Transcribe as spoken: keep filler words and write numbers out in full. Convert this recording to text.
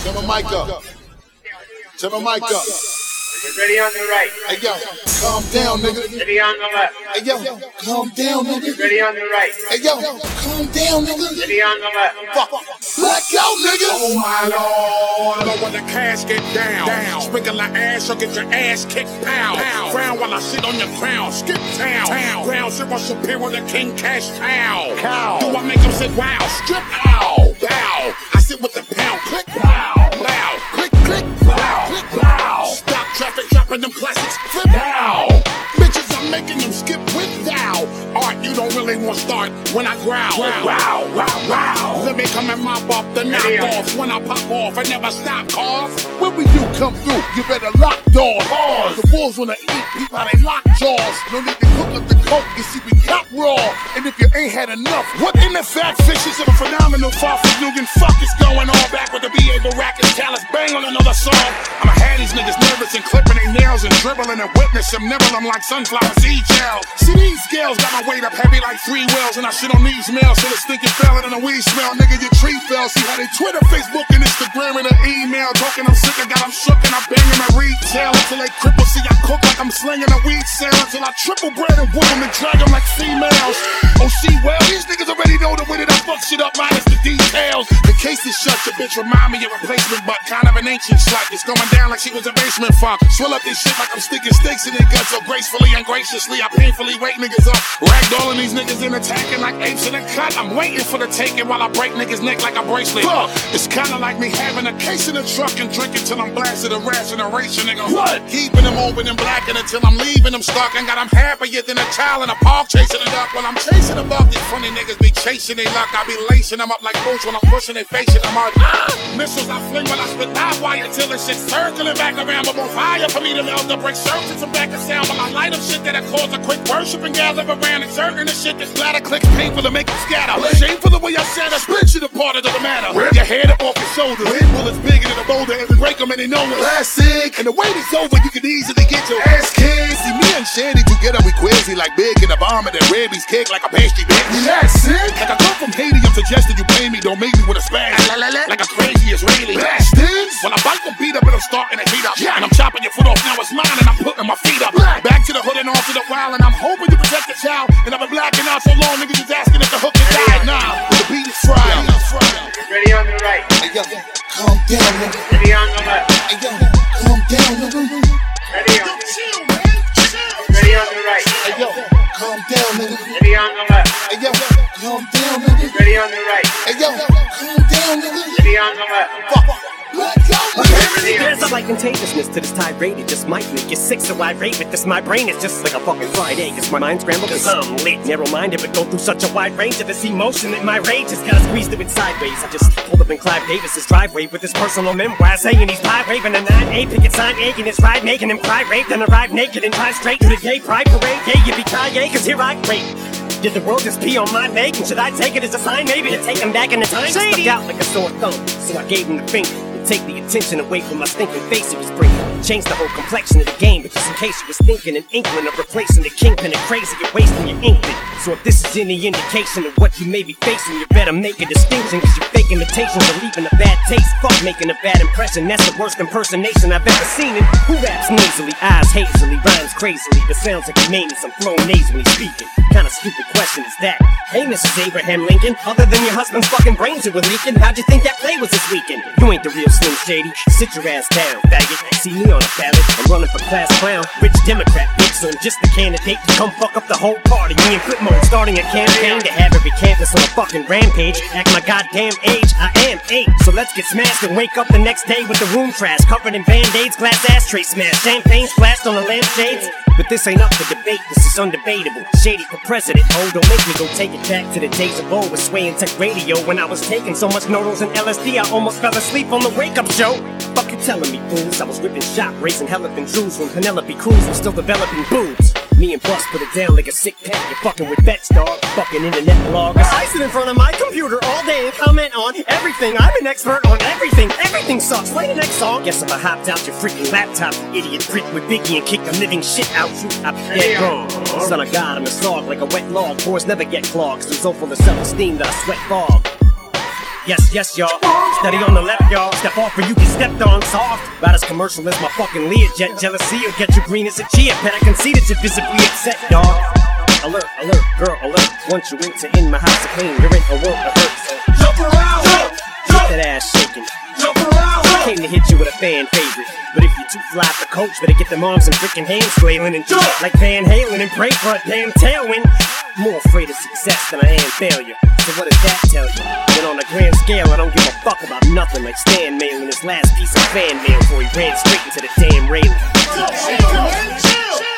Turn my mic up. Turn my mic up. Ready on the right. Hey yo, calm down, nigga. Ready on the left. Hey yo, calm down, nigga. Ready on the right. Hey yo, calm down, nigga. Ready on the left. Fuck. Black out, nigga. Oh my lord. Know when the cash get down. down. Sprinkle the ass or get your ass kicked. Pow. Pow. Frown while I sit on your crown. Skip town. Town. Ground zero superior the king cash cow. Cow. Do I make him say wow? Strip ow. Bow. I sit with the pound. Click. Pow. Bow. Click. Click. Bow. Click. Bow. Stop traffic. Dropping them classics. Flip. Bow. Bitches, I'm making them skip with thou. Art, you don't really want to start when I growl. Wow. Wow. Wow. Wow. Let me come and mop up the knock-offs. When I pop off, I never stop, cause when we do come through, you better lock doors. Pause. The wolves wanna eat, people how they lock jaws. No need to cook up the coke, you see we got raw. And if you ain't had enough, what in the fat fishes of a phenomenal far from Nugan? Fuck is going on back with the B A Baracus Callus. Bang on another song. I'ma have these niggas nervous and clipping their nails and dribbling and witness them nibble them like sunflower seed gel. See these scales got my weight up heavy like three wheels, and I shit on these males so the stinking fella and the weed smell. Nigga, your tree fell. See how they Twitter, Facebook, and Instagram and an email. Talking I'm sick, I got them shook and I bang them at retail until they cripple. See I cook like I'm slinging a weed sale until I triple bread and whoop them and drag them like females. Oh, see, well, these niggas already know the way that I fuck shit up minus the details. The case is shut, your bitch remind me of replacement, but kind of an ancient slut. It's going down like she was a basement fuck. Swell up this shit like I'm sticking stakes in their guts so gracefully and graciously. I painfully wake niggas up, ragdolling these niggas in attacking like apes in a cut. I'm waiting for the taking while I break niggas' neck like a bracelet. Huh. It's kinda like me having a case in the truck and drinking till I'm blasted a ration a ration, nigga. What? Keeping them open and blacking until I'm leaving them stuck and got them happier than a child in a park chasing a duck. While I'm chasing a buck, these funny niggas be chasing they luck. I be lacing them up like boots when I'm pushing they facing them out. Ah! Missiles I fling when I spit live wire till the shit circling back around. But more fire for me to melt the break circuits and back and sound. While I light up shit that'll cause a quick worship and gather around and certain the shit that's bladder clicks painful to make them scatter. Shameful the way I said I split shit apart, it doesn't matter. Rip your head up off your shoulders. Hit bullets bigger than a boulder and we break them and they know it. Classic. And the wait is over, you can easily get your ass kicked. See me and Shandy together, we quizzy like big in a bomb and then rabies kick like a pastry bitch. That's it. Like I come from Haiti, I'm suggesting you pay me, don't make me with a spaz. Like a crazy Israeli. Bastards. When I bite them beat up and I'm starting to heat up. Yeah. And I'm chopping your foot off, now it's mine and I'm putting my feet up. Black. Back to the hood and off to the wild and I'm hoping to protect the child. And I've been blacking out so long, niggas just asking if the hook is died. Nah, the beat is fried. Ready on the right. Hey yo, calm down, nigga. Ready on the left. Hey yo, calm down, nigga. Ready on the chill, man. Ready on the right. Hey yo, calm down, nigga. Ready on the left. Hey yo, calm down, nigga. Ready on the right. Hey yo, calm down, nigga. Ready on the left. Fuck. Black out, nigga. There's a like contagiousness to this tirade. It just might make you sick, so I rave it. This my brain is just like a fucking fried egg. Cause my mind's scrambled cause I'm lit. Narrow-minded, but go through such a wide range of this emotion that my rage has kinda squeezed it sideways. I just pulled up in Clive Davis's driveway with his personal memoir saying he's pie raving a nine eight picket sign aching his ride, making him cry rape, then arrive naked and drive straight to the gay pride parade. Yeah, yippee-ki-yay, cause here I rape. Did the world just pee on my make? And should I take it as a sign maybe to take him back in the time? Stuck out like a sore thumb, so I gave him the finger. Take the attention away from my stinking face it was bringing. Changed the whole complexion of the game, but just in case you was thinking an inkling of replacing the kingpin and crazy, you're wasting your inkling. So if this is any indication of what you may be facing, you better make a distinction, cause your fake imitations are leaving a bad taste. Fuck making a bad impression, that's the worst impersonation I've ever seen. And who raps nasally, eyes hazily, rhymes crazily, but sounds like a manus, I'm flown nasally speaking. Kinda stupid question is that? Hey Missus Abraham Lincoln, other than your husband's fucking brains that were leaking, how'd you think that play was this weekend? You ain't the real Slim Shady, sit your ass down, faggot. See me on a ballot, I'm running for class clown, rich Democrat, bitch, so I'm just the candidate to come fuck up the whole party. Me and Flipmode starting a campaign to have every campus on a fucking rampage. Act my goddamn age, I am eight, so let's get smashed and wake up the next day with the room trash covered in band-aids, glass ashtray smashed, champagne splashed on the lampshades. But this ain't up for debate, this is undebatable. Shady for president, oh, don't make me go take it back to the days of old with Sway and Tech Radio. When I was taking so much Noodles and L S D, I almost fell asleep on the wake-up show. Fuck you telling me, fools, I was ripping shop, racing elephant drews when Penelope Cruz was still developing boobs. Me and Bus put it down like a sick pack. You're fucking with vets, dog, fucking internet bloggers. I sit in front of my computer all day and comment on everything. I'm an expert on everything, everything sucks. Play the next song. Guess if I hopped out your freaking laptop, you idiot, grit with Biggie and kicked the living shit out you, I'd be dead wrong. Son of God, I'm a slog like a wet log. Pores never get clogged, so so full of self-esteem that I sweat fog. Yes, yes, y'all. Steady on the left, y'all. Step off or you get stepped on soft. About as commercial as my fucking Learjet. Jealousy will get you green as a chia pet. I can see that you're visibly upset, y'all. Alert, alert, girl, alert. Once you enter in my house of pain, you're in a world of hurt. So Jump around, jump, get that ass shaking. jump around, I came to hit you with a fan favorite. But if you're too fly for coach, better get them arms and freaking hands flailing and jump like Van Halen and pray for a damn tailwind. More afraid of success than I am failure. So what does that tell you? Then on a grand scale, I don't give a fuck about nothing. Like Stan mailing his last piece of fan mail before he ran straight into the damn railing. chill, man, chill.